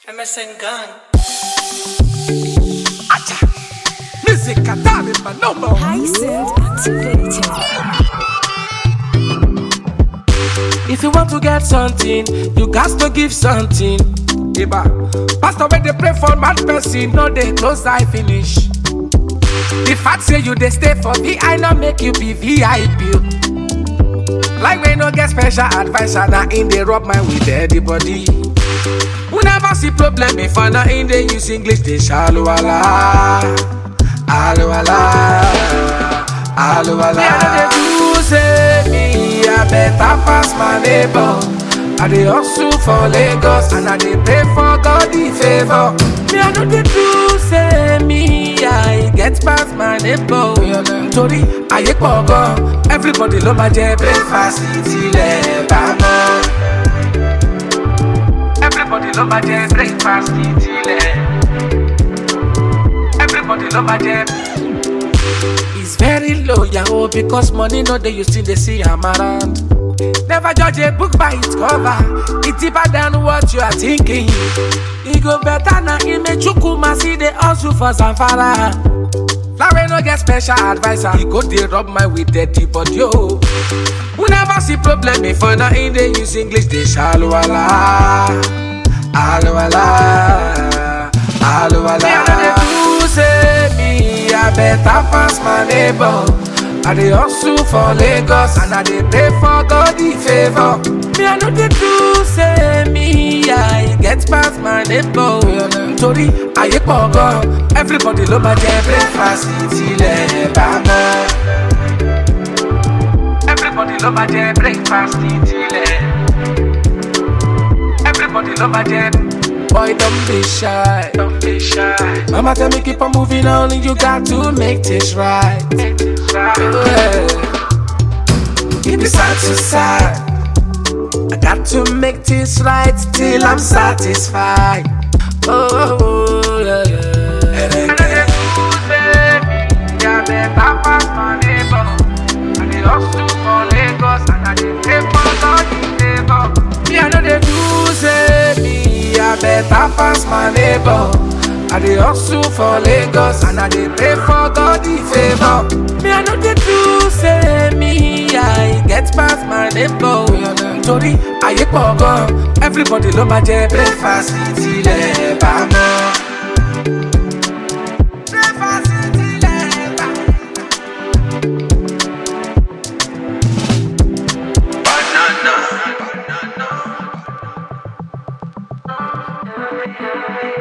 MSN Gang. Acha. Music Katari, but no more. Hyacinth activated. If you want to get something, you got to give something. Iba. Pastor, when they pray for mad person, no they close eye finish. The fact say you they stay for VI, not make you be VIP. Like when no get special advisor, now in they rub my with everybody. We never see problem if I not in they use English, they shallow ala. Alo ala. Alo ala. Me I know they do say me, I better pass my neighbor. I dey hustle for Lagos and I dey pray for God the favor. Me I know they do say me, I get past my neighbor. Tori ayé pọ̀ gan, everybody ló máa jẹ breakfast tilẹ̀ bá mọ́. Everybody ló máa jẹ breakfast tilẹ̀. Everybody ló máa jẹ. It's very low, yahoo, because money no dey you still dey see am around. Never judge a book by its cover. It's deeper than what you are thinking. It go better na Imechukwu see the hustle for Zamfara. Larry no get special advisor. He go dey rub my with dirty body yo. We never see problem before now in they use English they shallow ala. Alo ala. Alo ala. Me I know they do say me I better pass my neighbor. I dey hustle for Lagos and I dey pray for God the favor. Me I know they do say me I get past my neighbor. Tori ayé pọ̀ gan, everybody ló máa jẹ breakfast tilẹ̀ bá mọ́. Everybody ló máa jẹ breakfast tilẹ̀. Everybody ló máa jẹ. Boy, don't be shy. Don't be shy. Mama tell me keep on moving on, and you got to make this right. Make this right. Yeah. Keep it side to side. I got to make this right till I'm satisfied. Oh, yeah, yeah. And I get to say me, yeah, better pass my neighbor. I dey hustle for Lagos and I dey pray for God the favor. Me I know they do say me, I better pass my neighbor. I dey hustle for Lagos and I dey pray for God the favor. Me I know they do say me, I get past my neighbor. Tori ayé pọ̀ gan, everybody ló máa jẹ breakfast tilẹ̀ bá mọ́. Breakfast tilẹ̀ bá mọ́. Banana.